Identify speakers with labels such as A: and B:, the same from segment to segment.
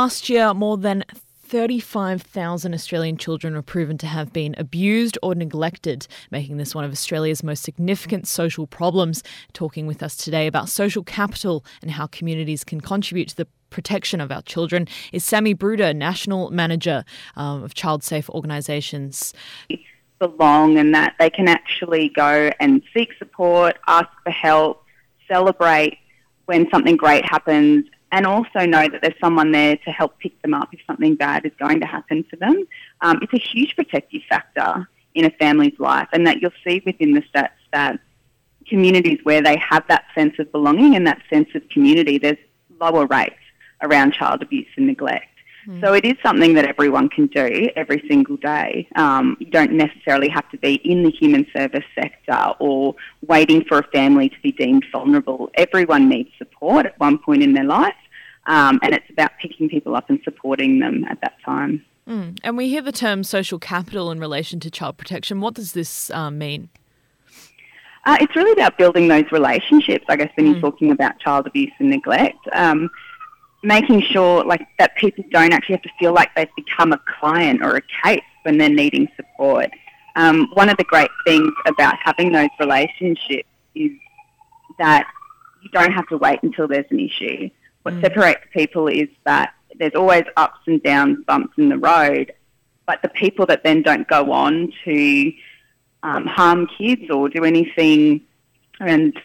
A: last year, more than 35,000 Australian children were proven to have been abused or neglected, making this one of Australia's most significant social problems. Talking with us today about social capital and how communities can contribute to the protection of our children is Sammy Bruder, National Manager of Child Safe Organisations.
B: Belong and that they can actually go and seek support, ask for help, celebrate when something great happens, and also know that there's someone there to help pick them up if something bad is going to happen to them. It's a huge protective factor in a family's life, and that you'll see within the stats that communities where they have that sense of belonging and that sense of community, there's lower rates around child abuse and neglect. So it is something that everyone can do every single day. You don't necessarily have to be in the human service sector or waiting for a family to be deemed vulnerable. Everyone needs support at one point in their life, and it's about picking people up and supporting them at that time.
A: And we hear the term social capital in relation to child protection. What does this mean?
B: It's really about building those relationships, I guess, when you're talking about child abuse and neglect. Making sure that people don't actually have to feel like they've become a client or a case when they're needing support. One of the great things about having those relationships is that you don't have to wait until there's an issue. What separates people is that there's always ups and downs, bumps in the road, but the people that then don't go on to harm kids or do anything and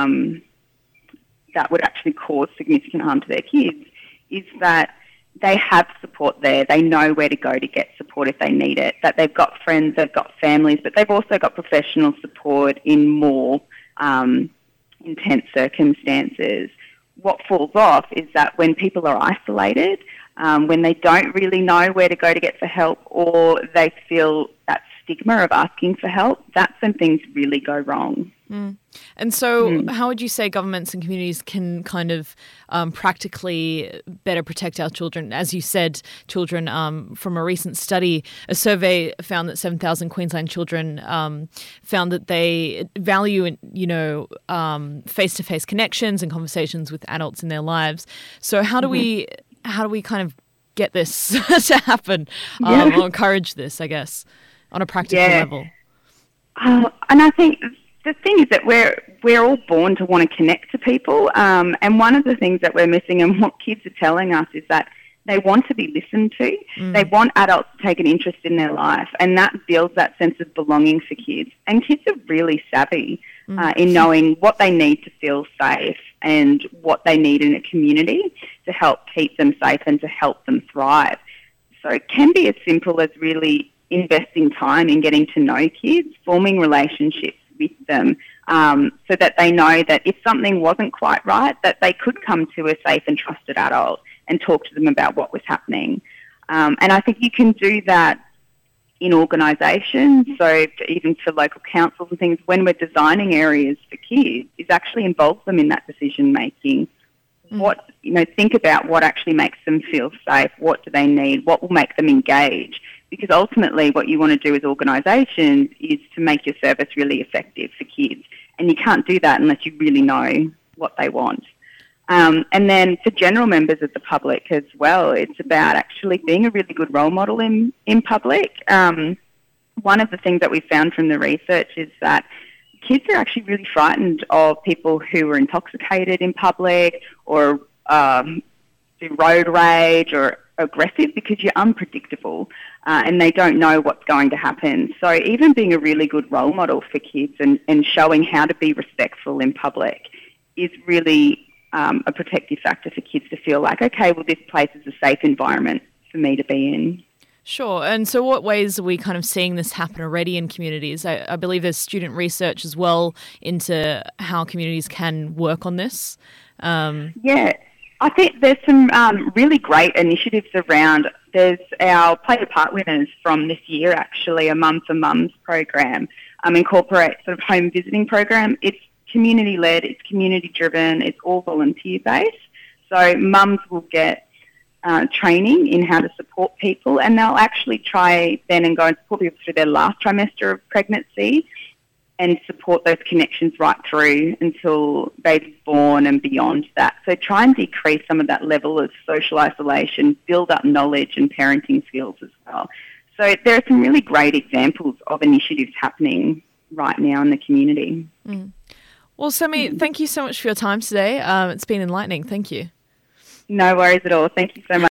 B: that would actually cause significant harm to their kids is that they have support there. They know where to go to get support if they need it, that they've got friends, they've got families, but they've also got professional support in more intense circumstances. What falls off is that when people are isolated, when they don't really know where to go to get for help or they feel that stigma of asking for help, that's when things really go wrong.
A: And so how would you say governments and communities can kind of practically better protect our children? As you said, children, from a recent study, a survey found that 7,000 Queensland children found that they value, face-to-face connections and conversations with adults in their lives. So how do we kind of get this to happen or encourage this, I guess, on a practical level?
B: And I think the thing is that we're all born to want to connect to people, and one of the things that we're missing and what kids are telling us is that they want to be listened to. They want adults to take an interest in their life, and that builds that sense of belonging for kids. And kids are really savvy in knowing what they need to feel safe and what they need in a community to help keep them safe and to help them thrive. So it can be as simple as really investing time in getting to know kids, forming relationships with them, so that they know that if something wasn't quite right, that they could come to a safe and trusted adult and talk to them about what was happening. And I think you can do that in organisations, so even for local councils and things, when we're designing areas for kids, is actually involve them in that decision making. Think about what actually makes them feel safe, what do they need, what will make them engage. Because ultimately what you want to do as organisations is to make your service really effective for kids. And you can't do that unless you really know what they want. And then for general members of the public as well, it's about actually being a really good role model in public. One of the things that we found from the research is that kids are actually really frightened of people who are intoxicated in public or do road rage or aggressive because you're unpredictable and they don't know what's going to happen. So even being a really good role model for kids and showing how to be respectful in public is really a protective factor for kids to feel like, okay, well, this place is a safe environment for me to be in.
A: Sure. And so what ways are we kind of seeing this happen already in communities? I believe there's student research as well into how communities can work on this.
B: I think there's some really great initiatives around. There's our Play a Part winners from this year, actually, a Mum for Mums program, incorporates sort of home visiting program. It's community-led, it's community-driven, it's all volunteer-based. So mums will get training in how to support people, and they'll actually try then and go and support people through their last trimester of pregnancy. and support those connections right through until baby's born and beyond that. So try and decrease some of that level of social isolation, build up knowledge and parenting skills as well. So there are some really great examples of initiatives happening right now in the community.
A: Well, Sammy, thank you so much for your time today. It's been enlightening. Thank you.
B: No worries at all. Thank you so much.